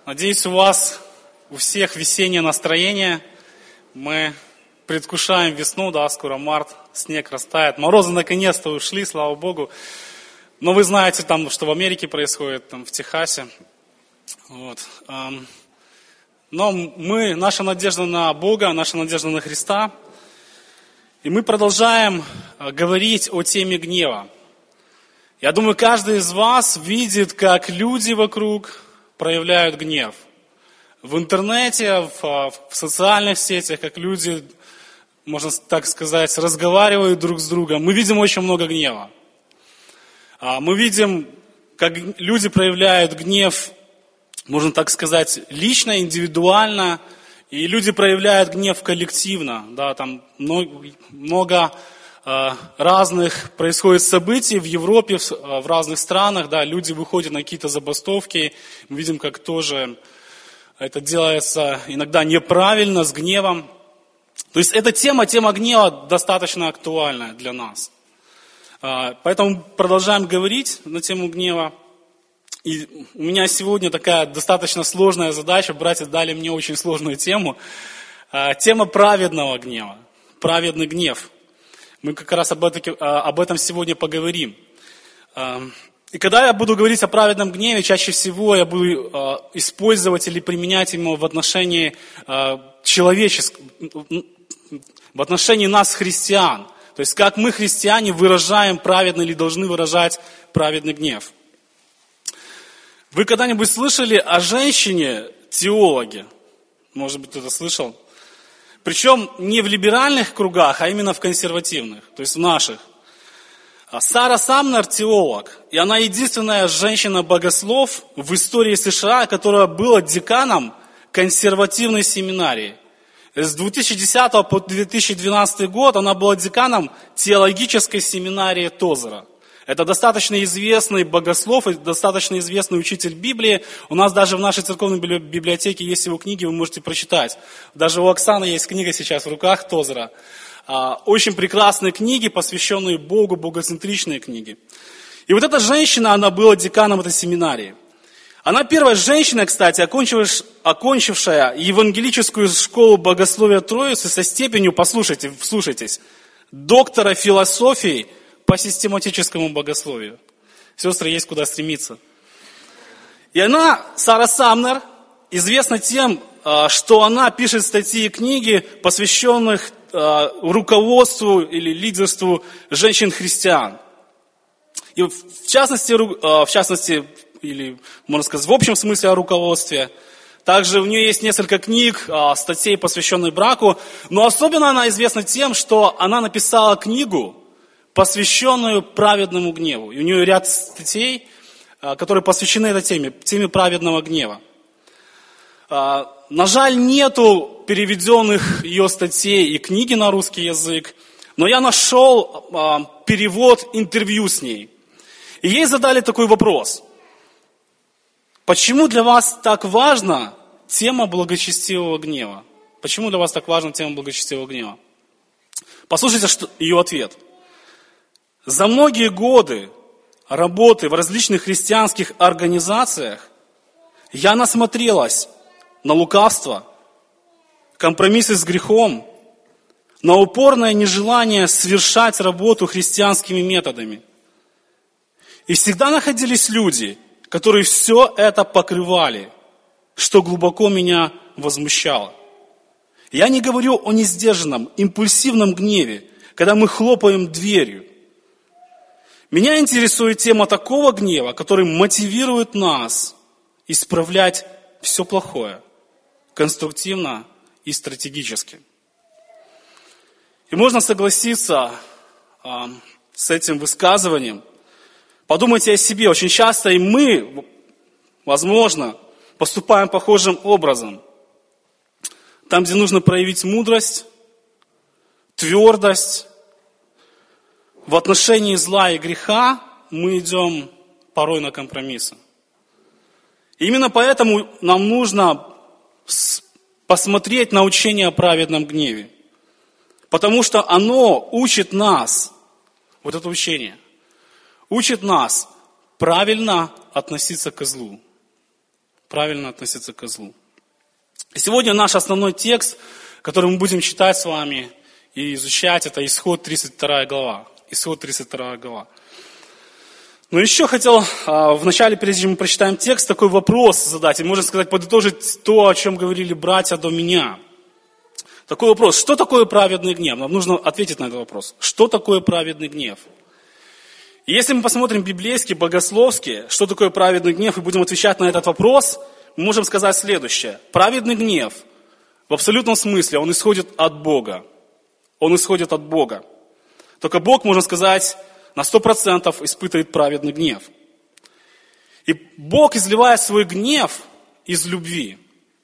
Надеюсь, у всех весеннее настроение. Мы предвкушаем весну, скоро март, снег растает. Морозы наконец-то ушли, слава Богу. Но вы знаете, что в Америке происходит, в Техасе. Но наша надежда на Бога, наша надежда на Христа. И мы продолжаем говорить о теме гнева. Я думаю, каждый из вас видит, как люди вокруг проявляют гнев. В интернете, в социальных сетях, как люди, можно так сказать, разговаривают друг с другом. Мы видим очень много гнева. Мы видим, как люди проявляют гнев, можно так сказать, лично, индивидуально. И люди проявляют гнев коллективно. Там много разных происходит событий в Европе, в разных странах. Люди выходят на какие-то забастовки. Мы видим, как тоже это делается иногда неправильно, с гневом. То есть эта тема гнева достаточно актуальна для нас. Поэтому продолжаем говорить на тему гнева. И у меня сегодня такая достаточно сложная задача. Братья дали мне очень сложную тему. Тема праведного гнева. Праведный гнев. Мы как раз об этом сегодня поговорим. И когда я буду говорить о праведном гневе, чаще всего я буду использовать или применять его в отношении человеческого, в отношении нас, христиан. То есть, как мы, христиане, выражаем праведный или должны выражать праведный гнев. Вы когда-нибудь слышали о женщине-теологе? Может быть, кто-то слышал? Причем не в либеральных кругах, а именно в консервативных, то есть в наших. Сара Самнер теолог, и она единственная женщина-богослов в истории США, которая была деканом консервативной семинарии. С 2010 по 2012 год она была деканом теологической семинарии Тозера. Это достаточно известный богослов и достаточно известный учитель Библии. У нас даже в нашей церковной библиотеке есть его книги, вы можете прочитать. Даже у Оксаны есть книга сейчас в руках Тозера. Очень прекрасные книги, посвященные Богу, богоцентричные книги. И вот эта женщина, она была деканом этой семинарии. Она первая женщина, кстати, окончившая евангелическую школу богословия Троицы со степенью, вслушайтесь, доктора философии по систематическому богословию. Сестры, есть куда стремиться. И она, Сара Самнер, известна тем, что она пишет статьи и книги, посвященных руководству или лидерству женщин-христиан. И в частности, или, можно сказать, в общем смысле о руководстве. Также у нее есть несколько книг, статей, посвященных браку. Но особенно она известна тем, что она написала книгу, посвященную праведному гневу. И у нее ряд статей, которые посвящены этой теме праведного гнева. На жаль, нету переведенных ее статей и книги на русский язык, но я нашел перевод интервью с ней. И ей задали такой вопрос. Почему для вас так важна тема благочестивого гнева? Почему для вас так важна тема благочестивого гнева? Послушайте ее ответ. За многие годы работы в различных христианских организациях я насмотрелась на лукавство, компромиссы с грехом, на упорное нежелание совершать работу христианскими методами. И всегда находились люди, которые все это покрывали, что глубоко меня возмущало. Я не говорю о несдержанном, импульсивном гневе, когда мы хлопаем дверью. Меня интересует тема такого гнева, который мотивирует нас исправлять все плохое, конструктивно и стратегически. И можно согласиться с этим высказыванием. Подумайте о себе. Очень часто и мы, возможно, поступаем похожим образом. Там, где нужно проявить мудрость, твердость, в отношении зла и греха мы идем порой на компромиссы. И именно поэтому нам нужно посмотреть на учение о праведном гневе. Потому что оно учит нас, вот это учение, учит нас правильно относиться к злу. правильно относиться к злу. И сегодня наш основной текст, который мы будем читать с вами и изучать, это Исход 32 глава. Исход 32 глава. Но еще хотел вначале, прежде чем мы прочитаем текст, такой вопрос задать, и можно сказать, подытожить то, о чем говорили братья до меня. Такой вопрос: что такое праведный гнев? Нам нужно ответить на этот вопрос. Что такое праведный гнев? И если мы посмотрим библейски, богословски, что такое праведный гнев, и будем отвечать на этот вопрос, мы можем сказать следующее. Праведный гнев, в абсолютном смысле, он исходит от Бога. Он исходит от Бога. Только Бог, можно сказать, на 100% испытывает праведный гнев. И Бог изливает свой гнев из любви.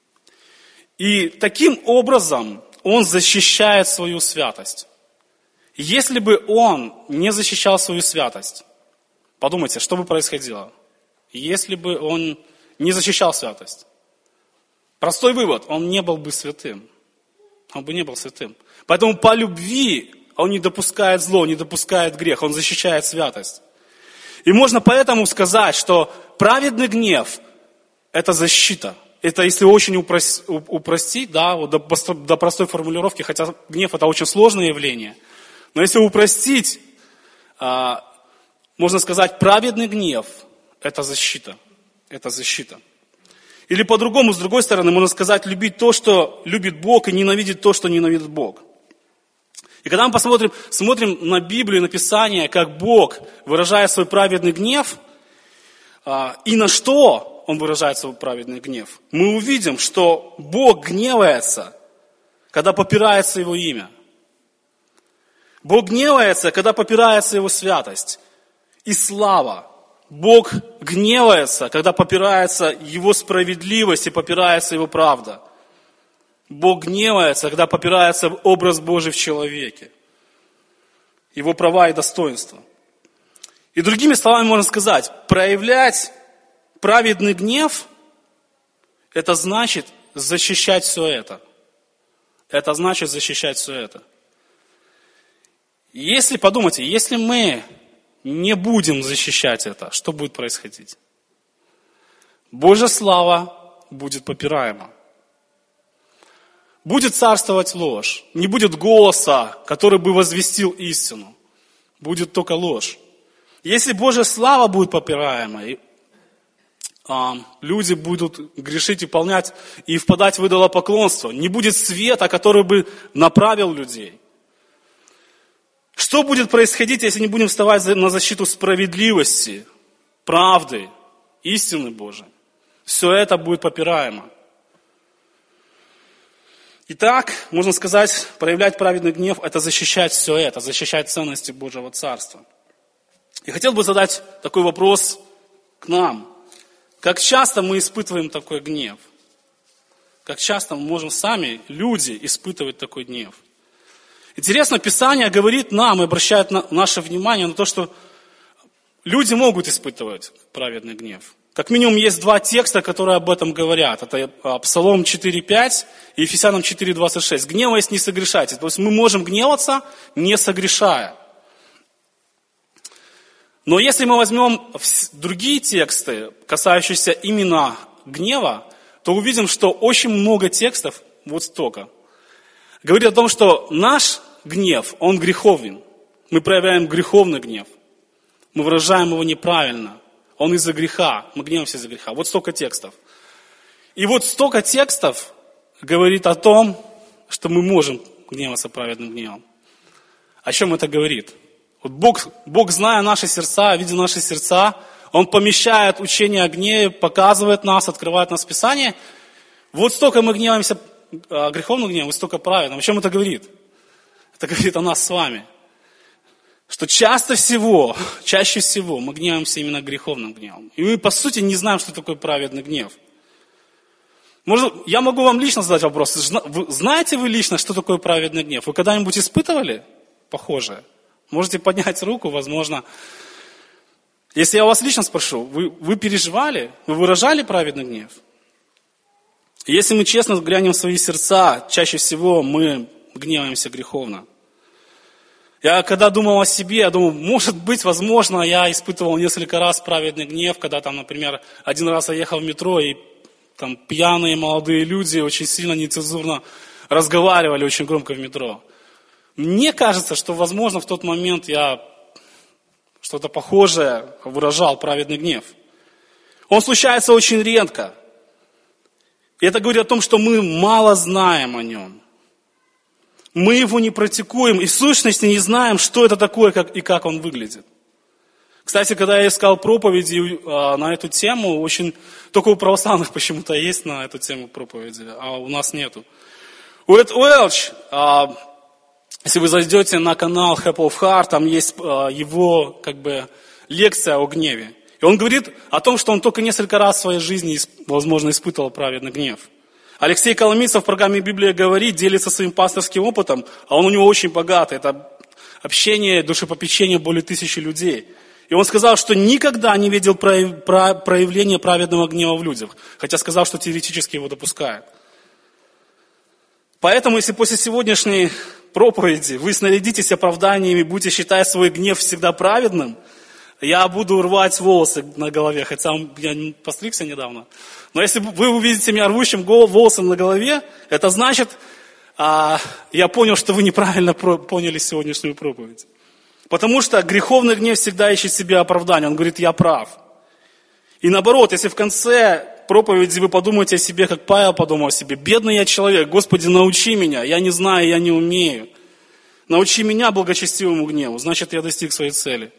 И таким образом Он защищает свою святость. Если бы Он не защищал свою святость, подумайте, что бы происходило, если бы Он не защищал святость? Простой вывод: Он не был бы святым. Он бы не был святым. Поэтому по любви Он не допускает зло, не допускает грех, Он защищает святость. И можно поэтому сказать, что праведный гнев – это защита. Это если очень упростить, да, вот до простой формулировки, хотя гнев – это очень сложное явление. Но если упростить, можно сказать, праведный гнев – это защита. Это защита. Или по-другому, с другой стороны, можно сказать, любить то, что любит Бог, и ненавидеть то, что ненавидит Бог. И когда мы смотрим на Библию, на Писание, как Бог выражает свой праведный гнев, и на что Он выражает свой праведный гнев, мы увидим, что Бог гневается, когда попирается Его имя. Бог гневается, когда попирается Его святость и слава. Бог гневается, когда попирается Его справедливость и попирается Его правда. Бог гневается, когда попирается образ Божий в человеке, Его права и достоинства. И другими словами можно сказать, проявлять праведный гнев, это значит защищать все это. Это значит защищать все это. Если, подумайте, если мы не будем защищать это, что будет происходить? Божья слава будет попираема. Будет царствовать ложь. Не будет голоса, который бы возвестил истину. Будет только ложь. Если Божья слава будет попираема, люди будут грешить и полнять и впадать в идолопоклонство. Не будет света, который бы направил людей. Что будет происходить, если не будем вставать на защиту справедливости, правды, истины Божией? Все это будет попираемо. Итак, можно сказать, проявлять праведный гнев – это защищать все это, защищать ценности Божьего Царства. И хотел бы задать такой вопрос к нам. Как часто мы испытываем такой гнев? Как часто мы можем сами, люди, испытывать такой гнев? Интересно, Писание говорит нам и обращает наше внимание на то, что люди могут испытывать праведный гнев. Как минимум есть два текста, которые об этом говорят. Это Псалом 4:5 и Ефесянам 4:26. Гневаясь, не согрешайте. То есть мы можем гневаться, не согрешая. Но если мы возьмем другие тексты, касающиеся именно гнева, то увидим, что очень много текстов, вот столько, говорит о том, что наш гнев, он греховен. Мы проявляем греховный гнев. Мы выражаем его неправильно. Он из-за греха. Мы гневаемся из-за греха. Вот столько текстов. И вот столько текстов говорит о том, что мы можем гневаться праведным гневом. О чем это говорит? Вот Бог, зная наши сердца, видя наши сердца, Он помещает учение о гневе, показывает нас, открывает нас в Писании. Вот столько мы гневаемся греховным гневом, вот столько праведным. О чем это говорит? Это говорит о нас с вами. Что чаще всего мы гневаемся именно греховным гневом. И мы, по сути, не знаем, что такое праведный гнев. Может, я могу вам лично задать вопрос. Знаете вы лично, что такое праведный гнев? Вы когда-нибудь испытывали похожее? Можете поднять руку, возможно. Если я вас лично спрошу, вы переживали, вы выражали праведный гнев? Если мы честно взглянем в свои сердца, чаще всего мы гневаемся греховно. Я когда думал о себе, я думал, может быть, возможно, я испытывал несколько раз праведный гнев, когда там, например, один раз я ехал в метро и там пьяные молодые люди очень сильно нецензурно разговаривали очень громко в метро. Мне кажется, что, возможно, в тот момент я что-то похожее выражал праведный гнев. Он случается очень редко. И это говорит о том, что мы мало знаем о нем. Мы его не практикуем и в сущности не знаем, что это такое и как он выглядит. Кстати, когда я искал проповеди на эту тему, только у православных почему-то есть на эту тему проповеди, а у нас нету. Уэд Уэлч, если вы зайдете на канал Happy of Heart, там есть его лекция о гневе. И он говорит о том, что он только несколько раз в своей жизни, возможно, испытывал праведный гнев. Алексей Коломийцев в программе «Библия говорит», делится своим пасторским опытом, а он у него очень богатый. Это общение, душепопечение более 1000 людей. И он сказал, что никогда не видел проявления праведного гнева в людях, хотя сказал, что теоретически его допускает. Поэтому, если после сегодняшней проповеди вы снарядитесь оправданиями, будете считать свой гнев всегда праведным, я буду рвать волосы на голове, хотя я постригся недавно. Но если вы увидите меня рвущим волосы на голове, это значит, я понял, что вы неправильно поняли сегодняшнюю проповедь. Потому что греховный гнев всегда ищет себе оправдание. Он говорит, я прав. И наоборот, если в конце проповеди вы подумаете о себе, как Павел подумал о себе, бедный я человек, Господи, научи меня, я не знаю, я не умею. Научи меня благочестивому гневу, значит, я достиг своей цели.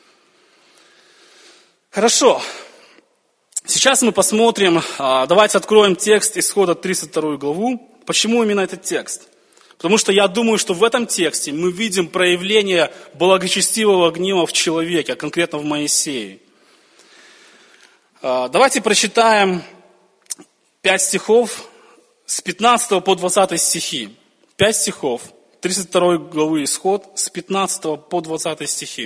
Хорошо. Сейчас мы посмотрим, давайте откроем текст Исхода 32 главу. Почему именно этот текст? Потому что я думаю, что в этом тексте мы видим проявление благочестивого гнева в человеке, а конкретно в Моисее. Давайте прочитаем 5 стихов с 15 по 20 стихи. 5 стихов 32 главы Исход с 15 по 20 стихи.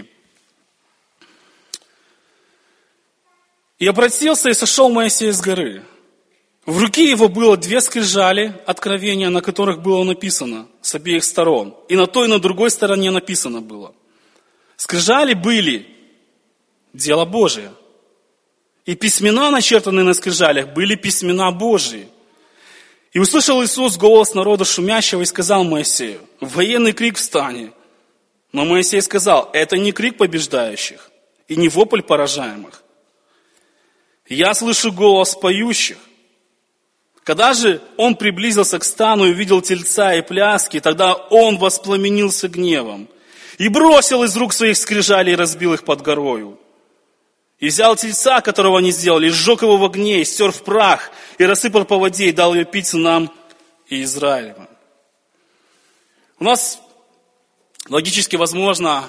«И обратился и сошел Моисей с горы. В руке его было 2 скрижали откровения, на которых было написано с обеих сторон. И на той, и на другой стороне написано было. Скрижали были дело Божие. И письмена, начертанные на скрижалях, были письмена Божии. И услышал Иисус голос народа шумящего и сказал Моисею, военный крик встань. Но Моисей сказал, это не крик побеждающих и не вопль поражаемых. Я слышу голос поющих. Когда же он приблизился к стану и увидел тельца и пляски, тогда он воспламенился гневом и бросил из рук своих скрижалей и разбил их под горою. И взял тельца, которого они сделали, и сжег его в огне, и стер в прах, и рассыпал по воде, и дал ее пить сынам и Израилевым. У нас логически возможно,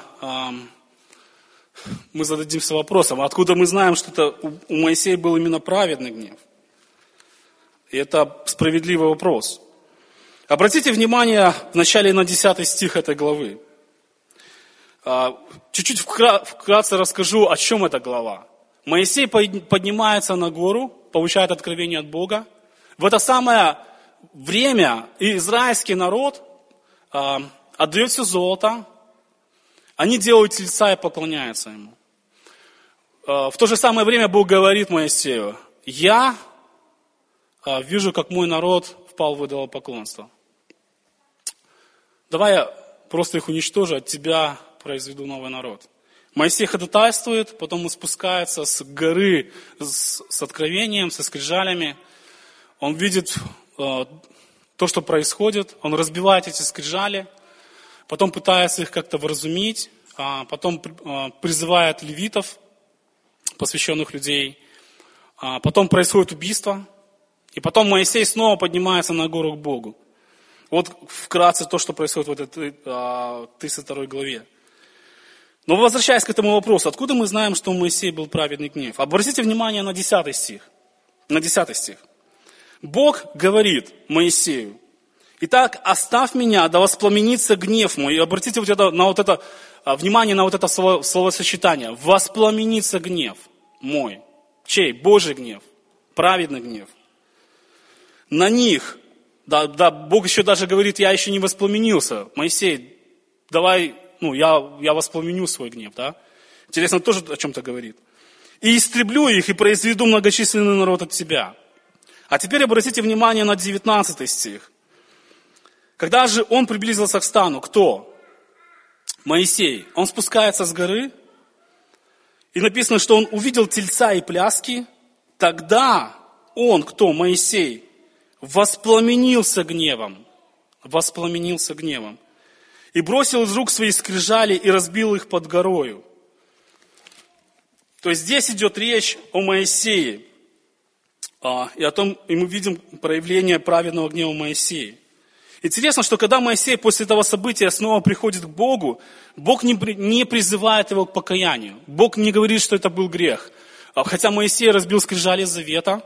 мы зададимся вопросом, откуда мы знаем, что это у Моисея был именно праведный гнев? И это справедливый вопрос. Обратите внимание вначале на 10 стих этой главы. Чуть-чуть вкратце расскажу, о чем эта глава. Моисей поднимается на гору, получает откровение от Бога. В это самое время израильский народ отдает все золото. Они делают тельца и поклоняются ему. В то же самое время Бог говорит Моисею, я вижу, как мой народ впал в идолопоклонство. Давай я просто их уничтожу, от тебя произведу новый народ. Моисей ходатайствует, потом он спускается с горы с откровением, со скрижалями. Он видит то, что происходит, он разбивает эти скрижали, потом пытается их как-то вразумить, потом призывает левитов, посвященных людей, потом происходит убийство, и потом Моисей снова поднимается на гору к Богу. Вот вкратце то, что происходит в этой 32 главе. Но возвращаясь к этому вопросу, откуда мы знаем, что у Моисея был праведный гнев? Обратите внимание на 10 стих. На 10 стих. Бог говорит Моисею, итак, оставь меня, да воспламенится гнев мой. И обратите внимание на вот это словосочетание. Воспламенится гнев мой. Чей? Божий гнев. Праведный гнев. На них. Да, Бог еще даже говорит, я еще не воспламенился. Моисей, давай, я воспламеню свой гнев, да? Интересно, тоже о чем-то говорит. И истреблю их, и произведу многочисленный народ от тебя. А теперь обратите внимание на 19 стих. Когда же он приблизился к стану, кто? Моисей. Он спускается с горы, и написано, что он увидел тельца и пляски. Тогда он, кто? Моисей, воспламенился гневом. Воспламенился гневом. И бросил из рук свои скрижали и разбил их под горою. То есть здесь идет речь о Моисее. И о том, и мы видим проявление праведного гнева Моисея. Интересно, что когда Моисей после этого события снова приходит к Богу, Бог не призывает его к покаянию. Бог не говорит, что это был грех. Хотя Моисей разбил скрижали завета,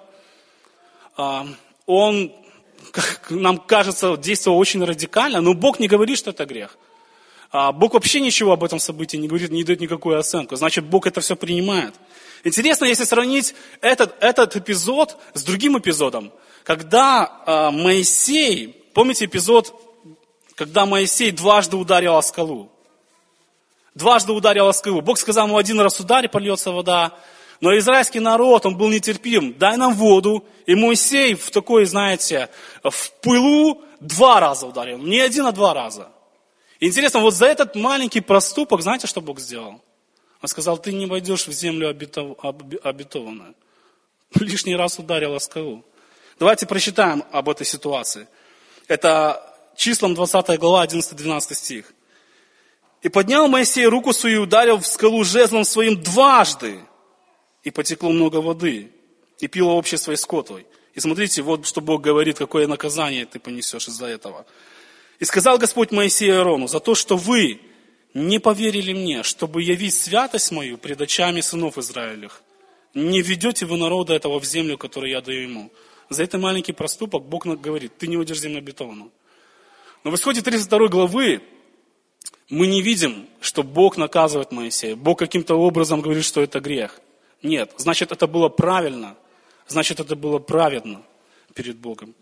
он, как нам кажется, действовал очень радикально, но Бог не говорит, что это грех. Бог вообще ничего об этом событии не говорит, не дает никакую оценку. Значит, Бог это все принимает. Интересно, если сравнить этот эпизод с другим эпизодом, когда Моисей, помните эпизод, когда Моисей дважды ударил о скалу? Дважды ударил о скалу. Бог сказал ему: один раз ударь, польется вода. Но израильский народ, он был нетерпим. Дай нам воду. И Моисей в такой, знаете, в пылу 2 раза ударил. Не 1, а 2 раза. Интересно, вот за этот маленький проступок, знаете, что Бог сделал? Он сказал: ты не войдешь в землю обетованную. Лишний раз ударил о скалу. Давайте прочитаем об этой ситуации. Это Числам 20 глава, 11-12 стих. «И поднял Моисей руку свою и ударил в скалу жезлом своим дважды, и потекло много воды, и пило общество из скотой». И смотрите, вот что Бог говорит, какое наказание ты понесешь из-за этого. «И сказал Господь Моисею и Аарону: за то, что вы не поверили мне, чтобы явить святость мою пред очами сынов Израилевых, не ведете вы народа этого в землю, которую я даю ему». За этот маленький проступок Бог говорит: ты не уйдешь в землю обетованную. Но в исходе 32 главы мы не видим, что Бог наказывает Моисея. Бог каким-то образом говорит, что это грех. Нет, значит, это было правильно. Значит, это было праведно перед Богом.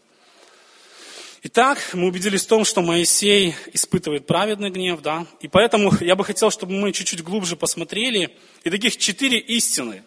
Итак, мы убедились в том, что Моисей испытывает праведный гнев, да? И поэтому я бы хотел, чтобы мы чуть-чуть глубже посмотрели. И таких 4 истины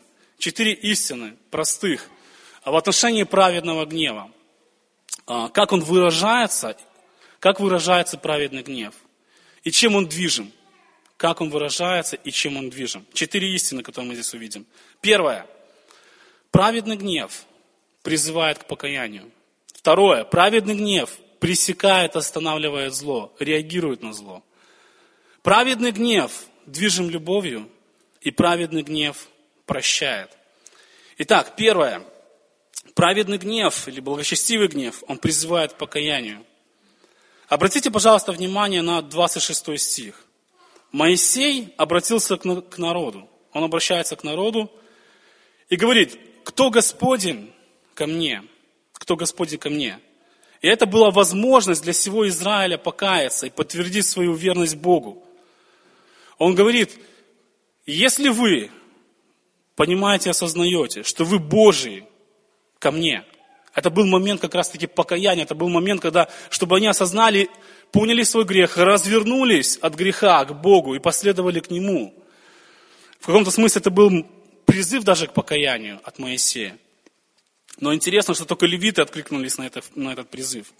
простых в отношении праведного гнева. Как он выражается, как выражается праведный гнев. И чем он движим. Как он выражается и чем он движим. 4 истины, которые мы здесь увидим. Первое. Праведный гнев призывает к покаянию. Второе. Праведный гнев пресекает, останавливает зло, реагирует на зло. Праведный гнев движим любовью, и праведный гнев прощает. Итак, первое. Праведный гнев или благочестивый гнев, он призывает к покаянию. Обратите, пожалуйста, внимание на 26 стих. Моисей обратился к народу. Он обращается к народу и говорит: кто Господень ко мне? Кто Господень ко мне? И это была возможность для всего Израиля покаяться и подтвердить свою верность Богу. Он говорит: если вы понимаете, осознаете, что вы Божии ко мне, это был момент как раз-таки покаяния, это был момент, когда, чтобы они осознали, поняли свой грех, развернулись от греха к Богу и последовали к Нему. В каком-то смысле это был призыв даже к покаянию от Моисея. Но интересно, что только левиты откликнулись на этот призыв.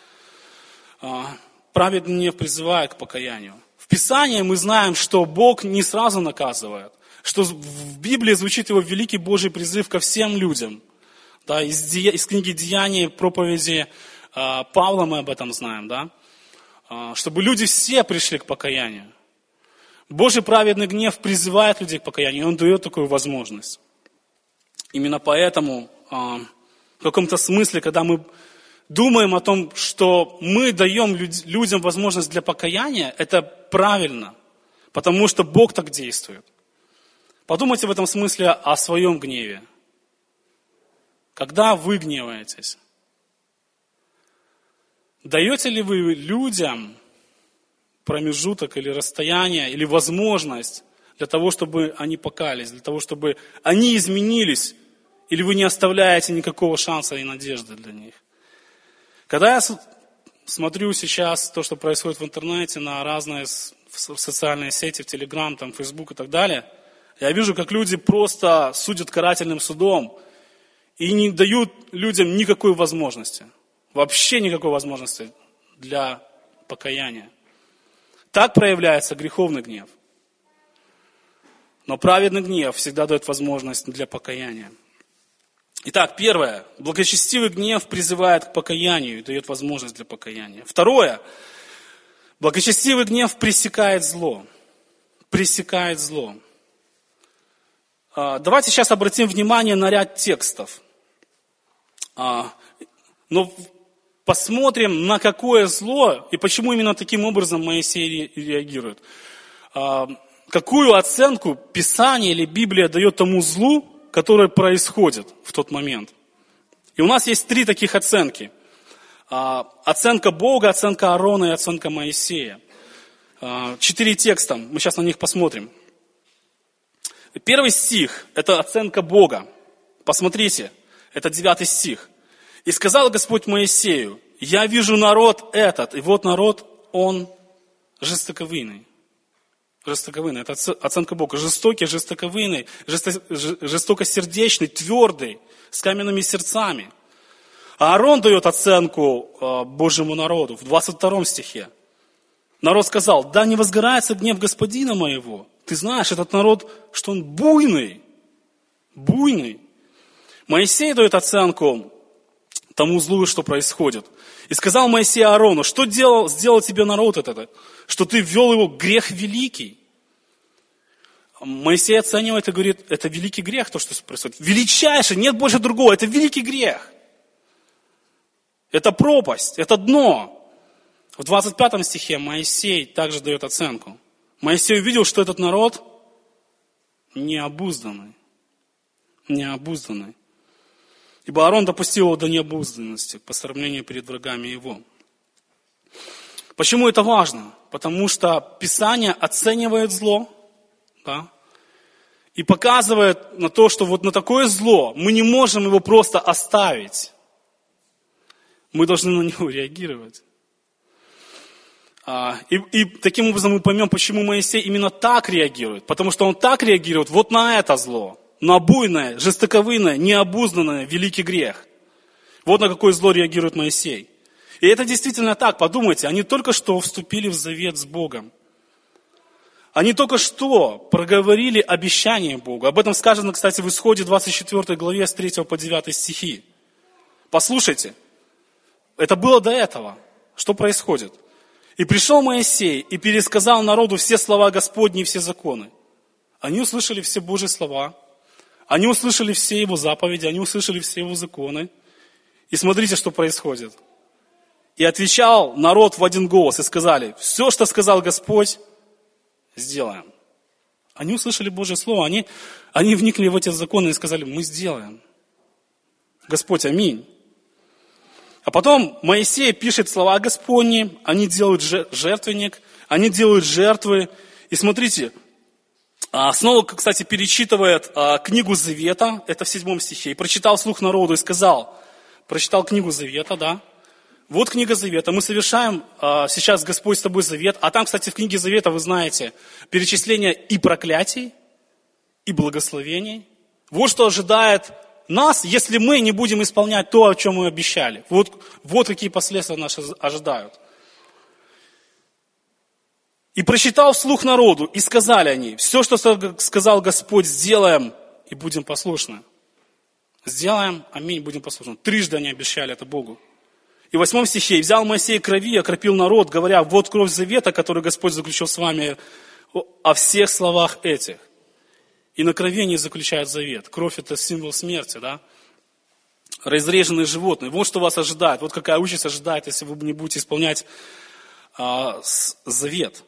Праведный гнев призывает к покаянию. В Писании мы знаем, что Бог не сразу наказывает, что в Библии звучит его великий Божий призыв ко всем людям. Да, из книги «Деяния», проповеди Павла мы об этом знаем, да? Чтобы люди все пришли к покаянию. Божий праведный гнев призывает людей к покаянию, и Он дает такую возможность. Именно поэтому, в каком-то смысле, когда мы думаем о том, что мы даем людям возможность для покаяния, это правильно, потому что Бог так действует. Подумайте в этом смысле о своем гневе. Когда вы гневаетесь, даете ли вы людям промежуток или расстояние, или возможность для того, чтобы они покаялись, для того, чтобы они изменились, или вы не оставляете никакого шанса и надежды для них? Когда я смотрю сейчас то, что происходит в интернете, на разные социальные сети, в Телеграм, там, Фейсбук и так далее, я вижу, как люди просто судят карательным судом и не дают людям никакой возможности. Вообще никакой возможности для покаяния. Так проявляется греховный гнев. Но праведный гнев всегда дает возможность для покаяния. Итак, первое. Благочестивый гнев призывает к покаянию и дает возможность для покаяния. Второе. Благочестивый гнев пресекает зло. Пресекает зло. Давайте сейчас обратим внимание на ряд текстов. Но посмотрим, на какое зло и почему именно таким образом Моисей реагирует. Какую оценку Писание или Библия дает тому злу, которое происходит в тот момент. И у нас есть 3 таких оценки. Оценка Бога, оценка Аарона и оценка Моисея. 4 текста, мы сейчас на них посмотрим. 1 стих – это оценка Бога. Посмотрите, это 9 стих. «И сказал Господь Моисею, я вижу народ этот, и вот народ, он жестоковыйный». Жестоковыйный – это оценка Бога. Жестокий, жестоковыйный, жестокосердечный, твердый, с каменными сердцами. А Аарон дает оценку Божьему народу в 22 стихе. Народ сказал, да не возгорается гнев господина моего. Ты знаешь, этот народ, что он буйный. Буйный. Моисей дает оценку тому злу, что происходит. И сказал Моисей Аарону, что сделал тебе народ этот, что ты ввел его в грех великий. Моисей оценивает и говорит, это великий грех, то, что происходит. Величайший, нет больше другого, это великий грех. Это пропасть, это дно. В 25 стихе Моисей также дает оценку. Моисей увидел, что этот народ необузданный. Необузданный. Ибо Аарон допустил его до необузданности, по сравнению перед врагами его. Почему это важно? Потому что Писание оценивает зло, да, и показывает на то, что вот на такое зло мы не можем его просто оставить. Мы должны на него реагировать. И таким образом мы поймем, почему Моисей именно так реагирует. Потому что он так реагирует вот на это зло. На буйное, жестоковыйное, необузданное, великий грех. Вот на какое зло реагирует Моисей. И это действительно так. Подумайте, они только что вступили в завет с Богом. Они только что проговорили обещание Богу. Об этом сказано, кстати, в Исходе 24 главе с 3 по 9 стихи. Послушайте, это было до этого. Что происходит? «И пришел Моисей и пересказал народу все слова Господни и все законы». Они услышали все Божьи слова, они услышали все Его заповеди, они услышали все Его законы. И смотрите, что происходит. «И отвечал народ в один голос, и сказали, все, что сказал Господь, сделаем». Они услышали Божье Слово, они вникли в эти законы и сказали, мы сделаем. Господь, аминь. А потом Моисей пишет слова Господни, они делают жертвенник, они делают жертвы. И смотрите, снова, кстати, перечитывает книгу Завета, это в 7 стихе, и прочитал вслух народу и сказал, прочитал книгу Завета, да, вот книга Завета, мы совершаем сейчас, Господь, с тобой завет, а там, кстати, в книге Завета, вы знаете, перечисление и проклятий, и благословений. Вот что ожидает нас, если мы не будем исполнять то, о чем мы обещали. Вот какие последствия нас ожидают. И прочитал вслух народу, и сказали они, все, что сказал Господь, сделаем, и будем послушны. Сделаем, аминь, будем послушны. 3 они обещали это Богу. И в 8 стихе, «И взял Моисей крови, окропил народ, говоря, вот кровь завета, который Господь заключил с вами о всех словах этих». И на крови они заключают завет. Кровь – это символ смерти, да? Разреженные животные. Вот что вас ожидает. Вот какая участь ожидает, если вы не будете исполнять завет.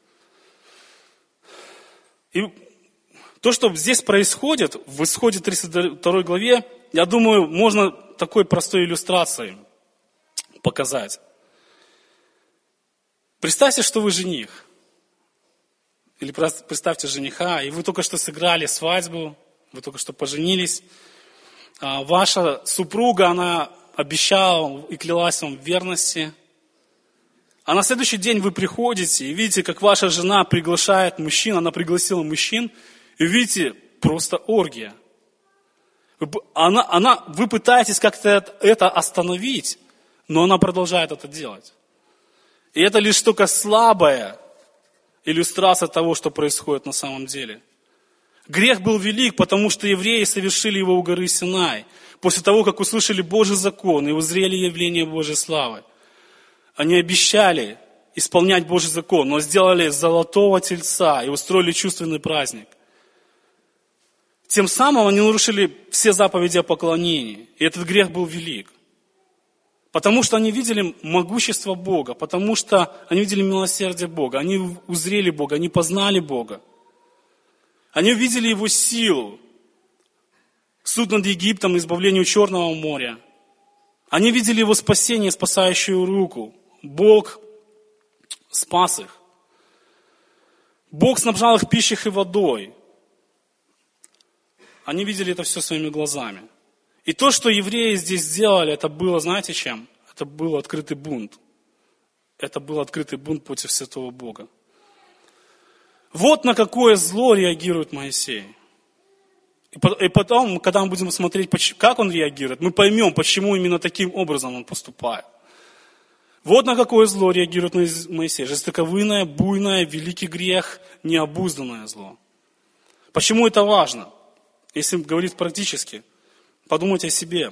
И то, что здесь происходит, в Исходе 32 главе, я думаю, можно такой простой иллюстрацией показать. Представьте, что вы жених. Или представьте жениха, и вы только что сыграли свадьбу, вы только что поженились. Ваша супруга, она обещала и клялась вам в верности. А на следующий день вы приходите и видите, как ваша жена приглашает мужчин, она пригласила мужчин, и видите, просто оргия. Вы пытаетесь как-то это остановить, но она продолжает это делать. И это лишь только слабая иллюстрация того, что происходит на самом деле. Грех был велик, потому что евреи совершили его у горы Синай, после того, как услышали Божий закон и узрели явление Божьей славы. Они обещали исполнять Божий закон, но сделали золотого тельца и устроили чувственный праздник. Тем самым они нарушили все заповеди о поклонении, и этот грех был велик. Потому что они видели могущество Бога, потому что они видели милосердие Бога, они узрели Бога, они познали Бога. Они увидели Его силу, суд над Египтом, избавление у Черного моря. Они видели Его спасение, спасающую руку. Бог спас их. Бог снабжал их пищей и водой. Они видели это все своими глазами. И то, что евреи здесь сделали, это было, знаете чем? Это был открытый бунт. Это был открытый бунт против святого Бога. Вот на какое зло реагирует Моисей. И потом, когда мы будем смотреть, как он реагирует, мы поймем, почему именно таким образом он поступает. Вот на какое зло реагирует Моисей. Жестоковыйное, буйное, великий грех, необузданное зло. Почему это важно? Если говорить практически, подумайте о себе.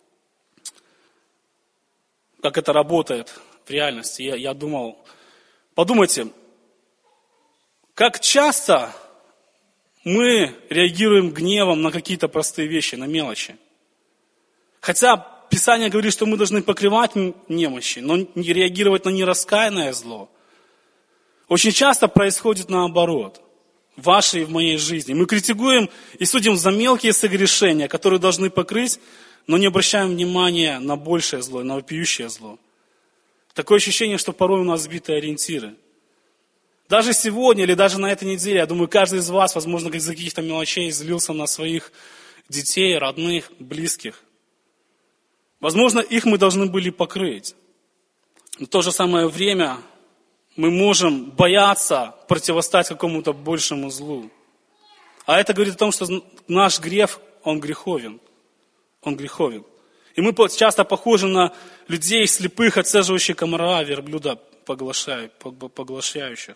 Как это работает в реальности. Я думал, подумайте, как часто мы реагируем гневом на какие-то простые вещи, на мелочи. Хотя Писание говорит, что мы должны покрывать немощи, но не реагировать на нераскаянное зло. Очень часто происходит наоборот. В вашей и в моей жизни. Мы критикуем и судим за мелкие согрешения, которые должны покрыть, но не обращаем внимания на большее зло, на вопиющее зло. Такое ощущение, что порой у нас сбитые ориентиры. Даже сегодня или даже на этой неделе, я думаю, каждый из вас, возможно, из-за каких-то мелочей злился на своих детей, родных, близких. Возможно, их мы должны были покрыть. Но в то же самое время мы можем бояться противостать какому-то большему злу. А это говорит о том, что наш грех, он греховен. Он греховен. И мы часто похожи на людей слепых, отцеживающих комара, верблюда поглощающих.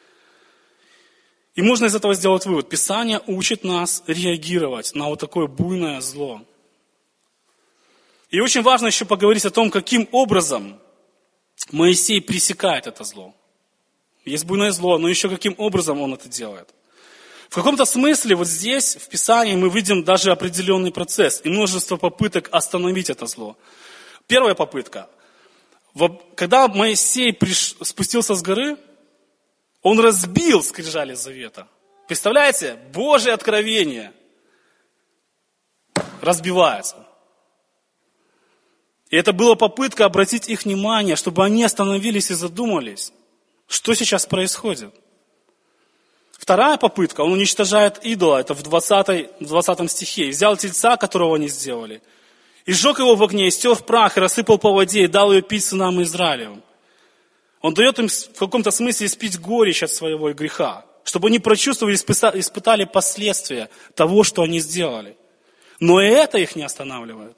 И можно из этого сделать вывод. Писание учит нас реагировать на вот такое буйное зло. И очень важно еще поговорить о том, каким образом Моисей пресекает это зло. Есть буйное зло, но еще каким образом он это делает. В каком-то смысле вот здесь, в Писании, мы видим даже определенный процесс и множество попыток остановить это зло. Первая попытка. Когда Моисей спустился с горы, он разбил скрижали завета. Представляете? Божье откровение разбивается. И это была попытка обратить их внимание, чтобы они остановились и задумались, что сейчас происходит. Вторая попытка, он уничтожает идола, это в 20 стихе. Взял тельца, которого они сделали, и сжег его в огне, и стер в прах, и рассыпал по воде, и дал ее пить сынам Израилевым. Он дает им в каком-то смысле испить горечь от своего греха, чтобы они прочувствовали, испытали последствия того, что они сделали. Но и это их не останавливает.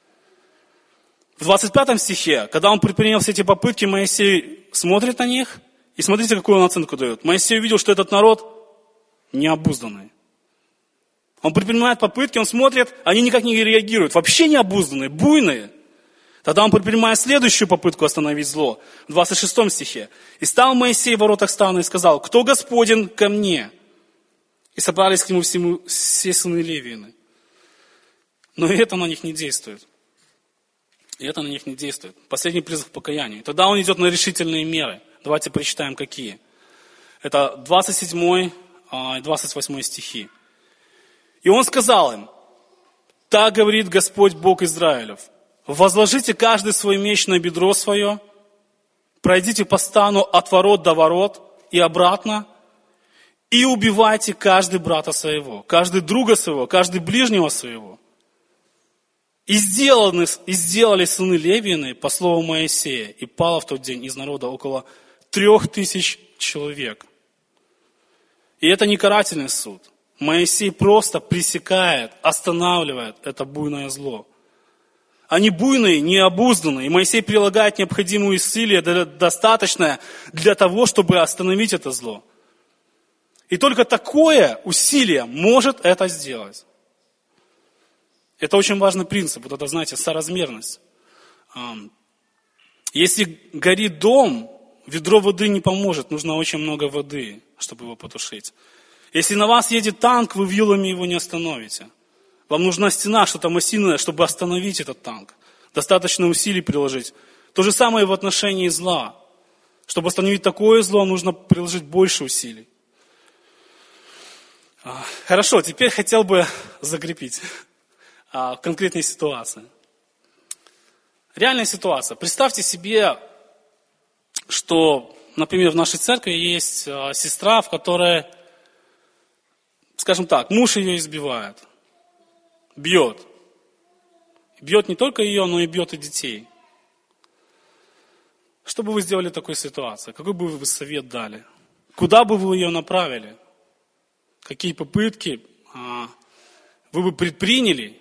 В 25 стихе, когда он предпринял все эти попытки, Моисей смотрит на них, и смотрите, какую он оценку дает. Моисей увидел, что этот народ необузданный. Он предпринимает попытки, он смотрит, они никак не реагируют. Вообще необузданные, буйные. Тогда он предпринимает следующую попытку остановить зло. В 26 стихе. «И стал Моисей в воротах стана и сказал, кто Господен ко мне?» И собрались к нему все сыны Левиины. Но и это на них не действует. И это на них не действует. Последний призыв к покаянию. Тогда он идет на решительные меры. Давайте прочитаем, какие. Это 27 и 28 стихи. «И он сказал им, так говорит Господь Бог Израилев, возложите каждый свой меч на бедро свое, пройдите по стану от ворот до ворот и обратно, и убивайте каждый брата своего, каждый друга своего, каждый ближнего своего. И сделали сыны Левиины по слову Моисея, и пало в тот день из народа около 3000 человек». И это не карательный суд. Моисей просто пресекает, останавливает это буйное зло. Они буйные, необузданные, и Моисей прилагает необходимые усилия, достаточное для того, чтобы остановить это зло. И только такое усилие может это сделать. Это очень важный принцип, вот это, знаете, соразмерность. Если горит дом, ведро воды не поможет, нужно очень много воды, чтобы его потушить. Если на вас едет танк, вы вилами его не остановите. Вам нужна стена, что-то массивное, чтобы остановить этот танк. Достаточно усилий приложить. То же самое и в отношении зла. Чтобы остановить такое зло, нужно приложить больше усилий. Хорошо, теперь хотел бы закрепить в конкретной ситуации. Реальная ситуация. Представьте себе, что, например, в нашей церкви есть сестра, в которой, скажем так, муж ее избивает, бьет. Бьет не только ее, но и бьет и детей. Что бы вы сделали в такой ситуации? Какой бы вы совет дали? Куда бы вы ее направили? Какие попытки вы бы предприняли?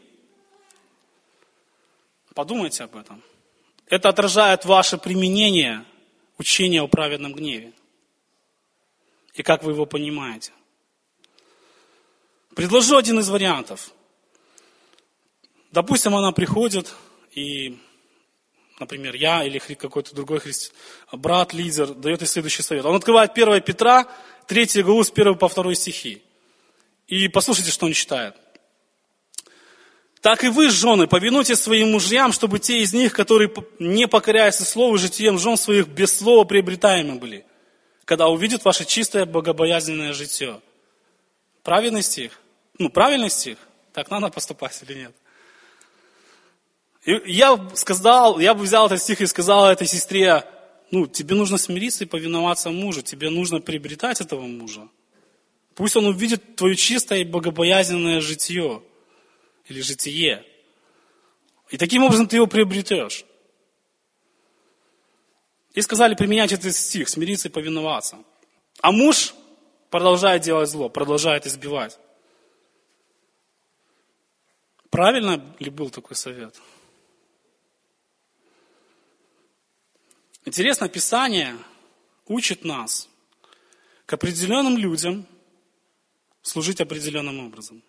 Подумайте об этом. Это отражает ваше применение учения о праведном гневе. И как вы его понимаете. Предложу один из вариантов. Допустим, она приходит, и, например, я или какой-то другой брат, лидер, дает ей следующий совет. Он открывает 1 Петра, 3 главу с 1 по 2 стихи. И послушайте, что он читает. «Так и вы, жены, повинуйтесь своим мужьям, чтобы те из них, которые не покоряются слову, житием жен своих без слова приобретаемы были, когда увидят ваше чистое богобоязненное житие». Правильный стих? Правильный стих? Так надо поступать или нет? И я бы взял этот стих и сказал этой сестре, тебе нужно смириться и повиноваться мужу, тебе нужно приобретать этого мужа. Пусть он увидит твое чистое и богобоязненное житие или житие. И таким образом ты его приобретешь. И сказали применять этот стих, смириться и повиноваться. А муж продолжает делать зло, продолжает избивать. Правильно ли был такой совет? Интересно, Писание учит нас к определенным людям служить определенным образом.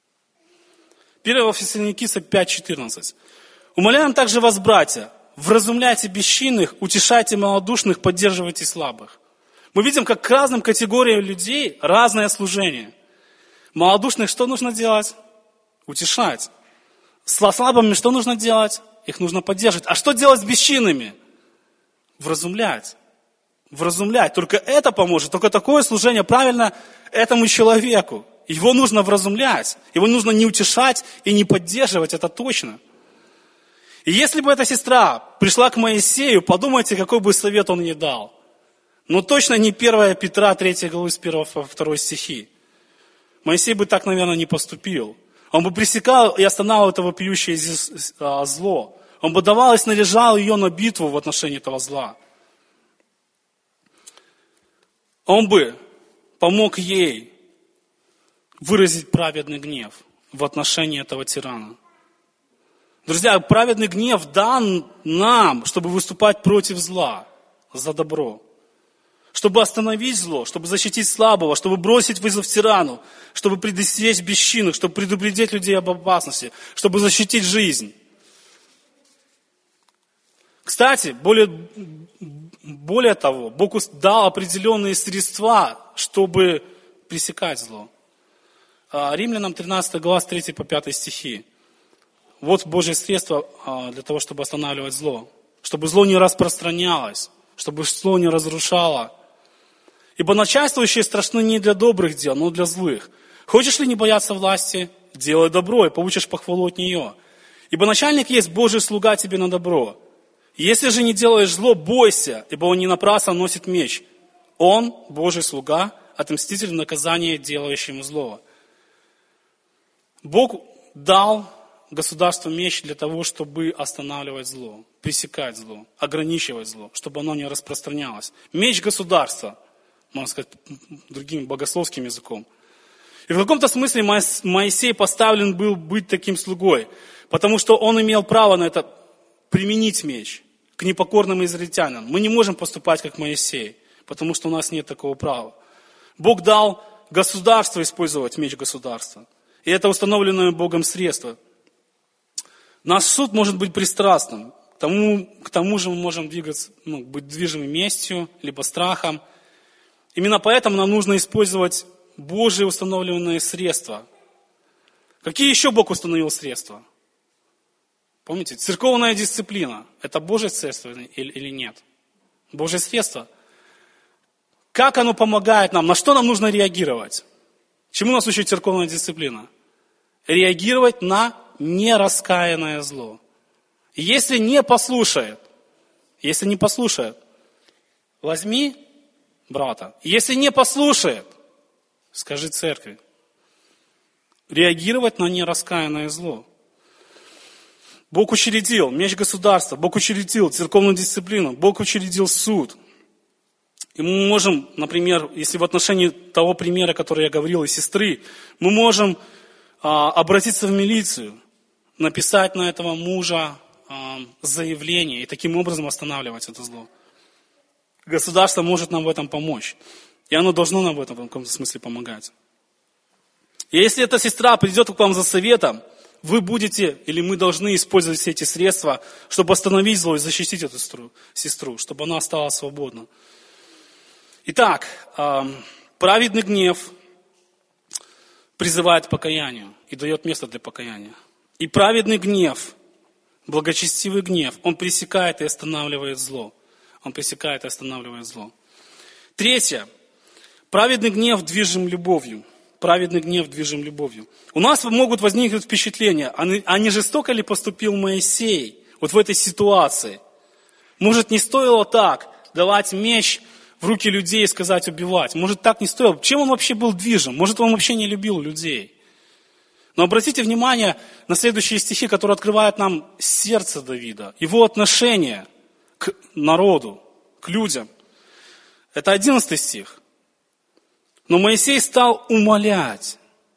1 Фессалоникийцам 5:14. «Умоляем также вас, братья, вразумляйте бесчинных, утешайте малодушных, поддерживайте слабых». Мы видим, как к разным категориям людей разное служение. Малодушных что нужно делать? Утешать. С слабыми что нужно делать? Их нужно поддерживать. А что делать с бесчинными? Вразумлять. Вразумлять. Только это поможет. Только такое служение правильно этому человеку. Его нужно вразумлять. Его нужно не утешать и не поддерживать. Это точно. И если бы эта сестра пришла к Моисею, подумайте, какой бы совет он ей дал. Но точно не 1 Петра, 3 главы с 1 по 2 стихи. Моисей бы так, наверное, не поступил. Он бы пресекал и останавливал это вопиющее зло. Он бы давал и снаряжал ее на битву в отношении этого зла. Он бы помог ей выразить праведный гнев в отношении этого тирана. Друзья, праведный гнев дан нам, чтобы выступать против зла, за добро. Чтобы остановить зло, чтобы защитить слабого, чтобы бросить вызов тирану, чтобы предостеречь бесчинных, чтобы предупредить людей об опасности, чтобы защитить жизнь. Кстати, более того, Бог дал определенные средства, чтобы пресекать зло. Римлянам 13 глава с 3 по 5 стихи. Вот Божье средство для того, чтобы останавливать зло. Чтобы зло не распространялось, чтобы зло не разрушало. Ибо начальствующие страшны не для добрых дел, но для злых. Хочешь ли не бояться власти? Делай добро, и получишь похвалу от нее. Ибо начальник есть Божий слуга тебе на добро. Если же не делаешь зло, бойся, ибо он не напрасно носит меч. Он, Божий слуга, отмститель в наказание делающему зло. Бог дал государству меч для того, чтобы останавливать зло, пресекать зло, ограничивать зло, чтобы оно не распространялось. Меч государства, можно сказать другим богословским языком. И в каком-то смысле Моисей поставлен был быть таким слугой, потому что он имел право на это применить меч к непокорным израильтянам. Мы не можем поступать как Моисей, потому что у нас нет такого права. Бог дал государству использовать меч государства. И это установленное Богом средство. Наш суд может быть пристрастным. К тому же мы можем быть движимы местью, либо страхом. Именно поэтому нам нужно использовать Божьи установленные средства. Какие еще Бог установил средства? Помните, церковная дисциплина. Это Божье средство или нет? Божье средство. Как оно помогает нам? На что нам нужно реагировать? Чему нас учит церковная дисциплина? Реагировать на нераскаянное зло. Если не послушает, возьми брата. Если не послушает, скажи церкви. Реагировать на нераскаянное зло. Бог учредил меч государства, Бог учредил церковную дисциплину, Бог учредил суд. И мы можем, например, если в отношении того примера, который я говорил, и сестры, мы можем обратиться в милицию, написать на этого мужа заявление и таким образом останавливать это зло. Государство может нам в этом помочь. И оно должно нам в этом в каком-то смысле помогать. И если эта сестра придет к вам за советом, вы будете, или мы должны использовать все эти средства, чтобы остановить зло и защитить эту сестру, чтобы она осталась свободна. Итак, праведный гнев призывает к покаянию и дает место для покаяния. И праведный гнев, благочестивый гнев, он пресекает и останавливает зло. Третье. Праведный гнев движим любовью. У нас могут возникнуть впечатления, а не жестоко ли поступил Моисей вот в этой ситуации? Может, не стоило так давать меч в руки людей и сказать убивать? Может, так не стоило? Чем он вообще был движим? Может, он вообще не любил людей? Но обратите внимание на следующие стихи, которые открывают нам сердце Давида, его отношение к народу, к людям. Это 11 стих. Но Моисей стал умолять.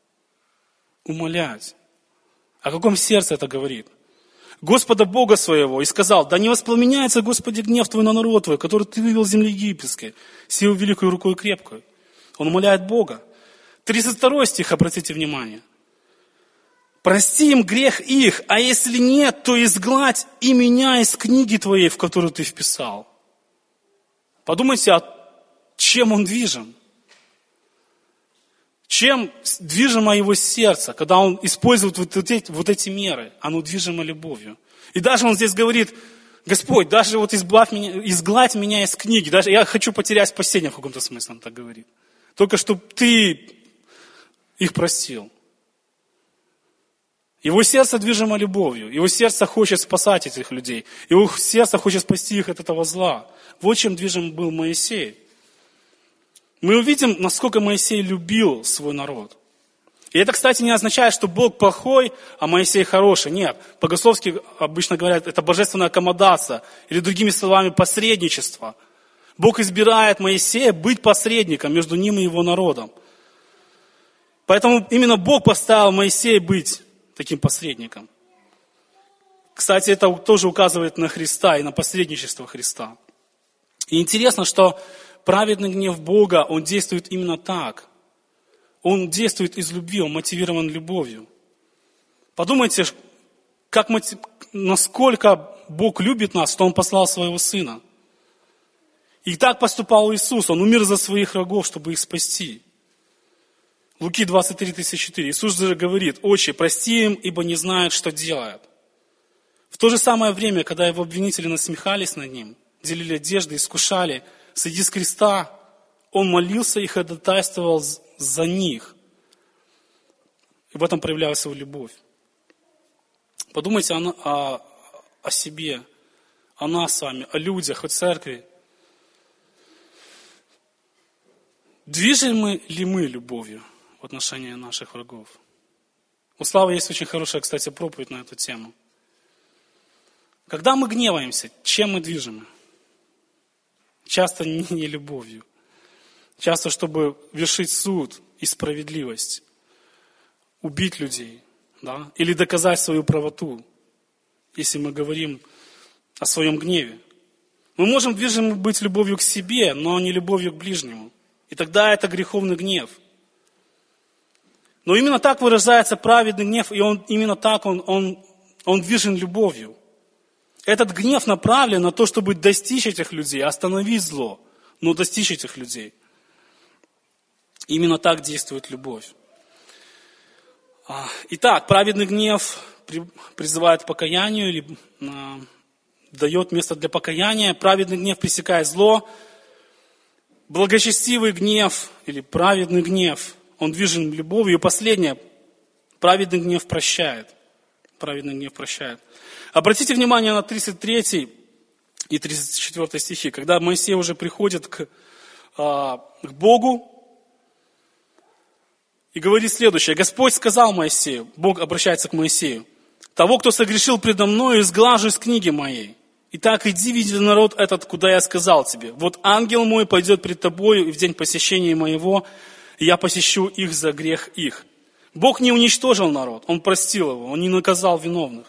О каком сердце это говорит? Господа Бога своего, и сказал: да не воспламеняется, Господи, гнев Твой на народ Твой, который Ты вывел из земли египетской, силу великой рукой крепкой. Он умоляет Бога. 32 стих, обратите внимание. Прости им грех их, а если нет, то изгладь и меня из книги Твоей, в которую Ты вписал. Подумайте, чем он движим? Чем движимо его сердце, когда он использует вот эти меры? Оно движимо любовью. И даже он здесь говорит: Господь, даже вот изгладь меня из книги. Даже я хочу потерять спасение в каком-то смысле, он так говорит. Только чтобы Ты их простил. Его сердце движимо любовью. Его сердце хочет спасать этих людей. Его сердце хочет спасти их от этого зла. Вот чем движим был Моисей. Мы увидим, насколько Моисей любил свой народ. И это, кстати, не означает, что Бог плохой, а Моисей хороший. Нет. Богословски обычно говорят, это божественная аккомодация. Или другими словами, посредничество. Бог избирает Моисея быть посредником между ним и его народом. Поэтому именно Бог поставил Моисея быть таким посредником. Кстати, это тоже указывает на Христа и на посредничество Христа. И интересно, что праведный гнев Бога, он действует именно так. Он действует из любви, он мотивирован любовью. Подумайте, насколько Бог любит нас, что Он послал Своего Сына. И так поступал Иисус, Он умер за своих врагов, чтобы их спасти. Луки 23:34. Иисус же говорит: «Отче, прости им, ибо не знают, что делают». В то же самое время, когда Его обвинители насмехались над Ним, делили одежды, искушали, сойди с креста, Он молился и ходатайствовал за них. И в этом проявлялась Его любовь. Подумайте о себе, о нас с вами, о людях, о церкви. Движимы ли мы любовью в отношении наших врагов? У Славы есть очень хорошая, кстати, проповедь на эту тему. Когда мы гневаемся, чем мы движимы? Часто не любовью. Часто, чтобы вершить суд и справедливость. убить людей, да, или доказать свою правоту, если мы говорим о своем гневе. Мы можем движимы быть любовью к себе, но не любовью к ближнему. И тогда это греховный гнев. Но именно так выражается праведный гнев, и именно так он движен любовью. Этот гнев направлен на то, чтобы достичь этих людей, остановить зло, но достичь этих людей. Именно так действует любовь. Итак, праведный гнев призывает к покаянию или дает место для покаяния. Праведный гнев пресекает зло. Благочестивый гнев или праведный гнев, он движен любовью. И последнее, праведный гнев прощает. Праведный гнев прощает. Обратите внимание на 33 и 34 стихи. Когда Моисей уже приходит к Богу и говорит следующее. Господь сказал Моисею, Бог обращается к Моисею: того, кто согрешил предо мною, изглажу из книги моей. Итак, иди, види народ этот, куда я сказал тебе. Вот ангел мой пойдет пред тобою, и в день посещения моего я посещу их за грех их. Бог не уничтожил народ, Он простил его, Он не наказал виновных.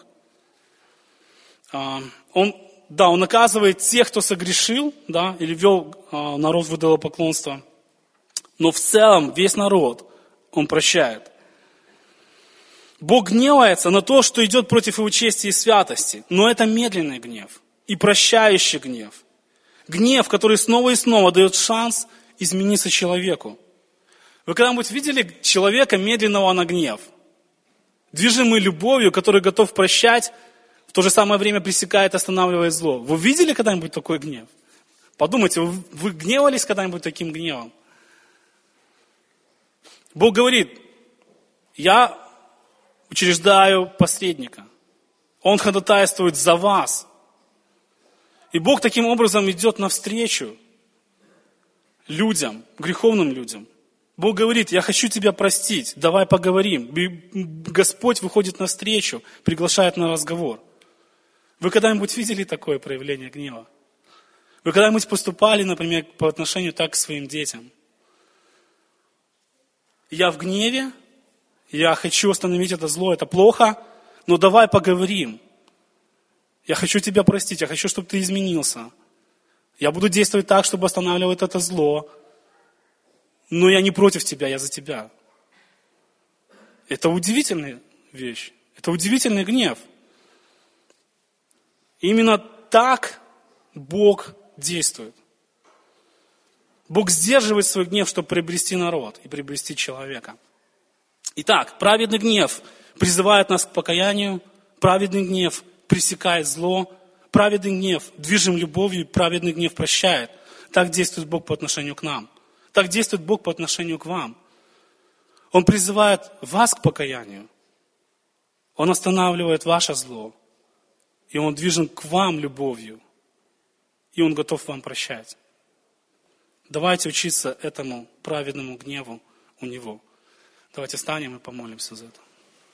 Он наказывает тех, кто согрешил, да, или вел народ в идолопоклонство. Но в целом весь народ Он прощает. Бог гневается на то, что идет против Его чести и святости. Но это медленный гнев и прощающий гнев. Гнев, который снова и снова дает шанс измениться человеку. Вы когда-нибудь видели человека, медленного на гнев? Движимый любовью, который готов прощать, в то же самое время пресекает, останавливает зло. Вы видели когда-нибудь такой гнев? Подумайте, вы гневались когда-нибудь таким гневом? Бог говорит: я учреждаю посредника. Он ходатайствует за вас. И Бог таким образом идет навстречу людям, греховным людям. Бог говорит: я хочу тебя простить, давай поговорим. И Господь выходит навстречу, приглашает на разговор. Вы когда-нибудь видели такое проявление гнева? Вы когда-нибудь поступали, например, по отношению так к своим детям? Я в гневе, я хочу остановить это зло, это плохо, но давай поговорим. Я хочу тебя простить, я хочу, чтобы ты изменился. Я буду действовать так, чтобы останавливать это зло. Но я не против тебя, я за тебя. Это удивительная вещь. Это удивительный гнев. Именно так Бог действует. Бог сдерживает свой гнев, чтобы приобрести народ и приобрести человека. Итак, праведный гнев призывает нас к покаянию. Праведный гнев пресекает зло. Праведный гнев движим любовью, праведный гнев прощает. Так действует Бог по отношению к нам. Так действует Бог по отношению к вам. Он призывает вас к покаянию. Он останавливает ваше зло. И Он движен к вам любовью. И Он готов вам прощать. Давайте учиться этому праведному гневу у Него. Давайте встанем и помолимся за это.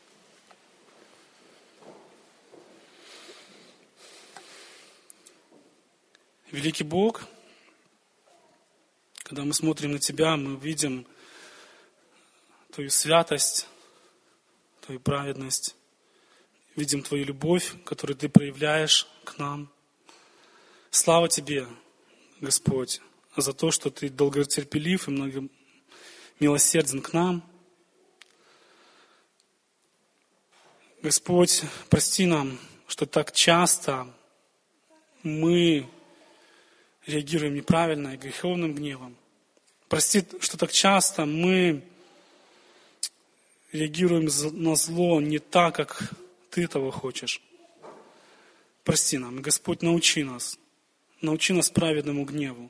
Великий Бог, когда мы смотрим на Тебя, мы видим Твою святость, Твою праведность, видим Твою любовь, которую Ты проявляешь к нам. Слава Тебе, Господь, за то, что Ты долготерпелив и милосерден к нам. Господь, прости нам, что так часто мы реагируем неправильно и греховным гневом. Прости, что так часто мы реагируем на зло не так, как Ты этого хочешь. Прости нам, и Господь, научи нас праведному гневу,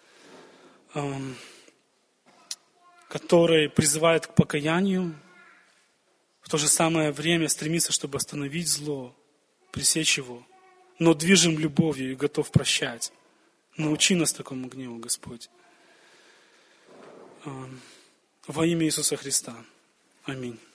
который призывает к покаянию, в то же самое время стремится, чтобы остановить зло, пресечь его, но движим любовью и готов прощать. Научи нас такому гневу, Господь. Во имя Иисуса Христа. Аминь.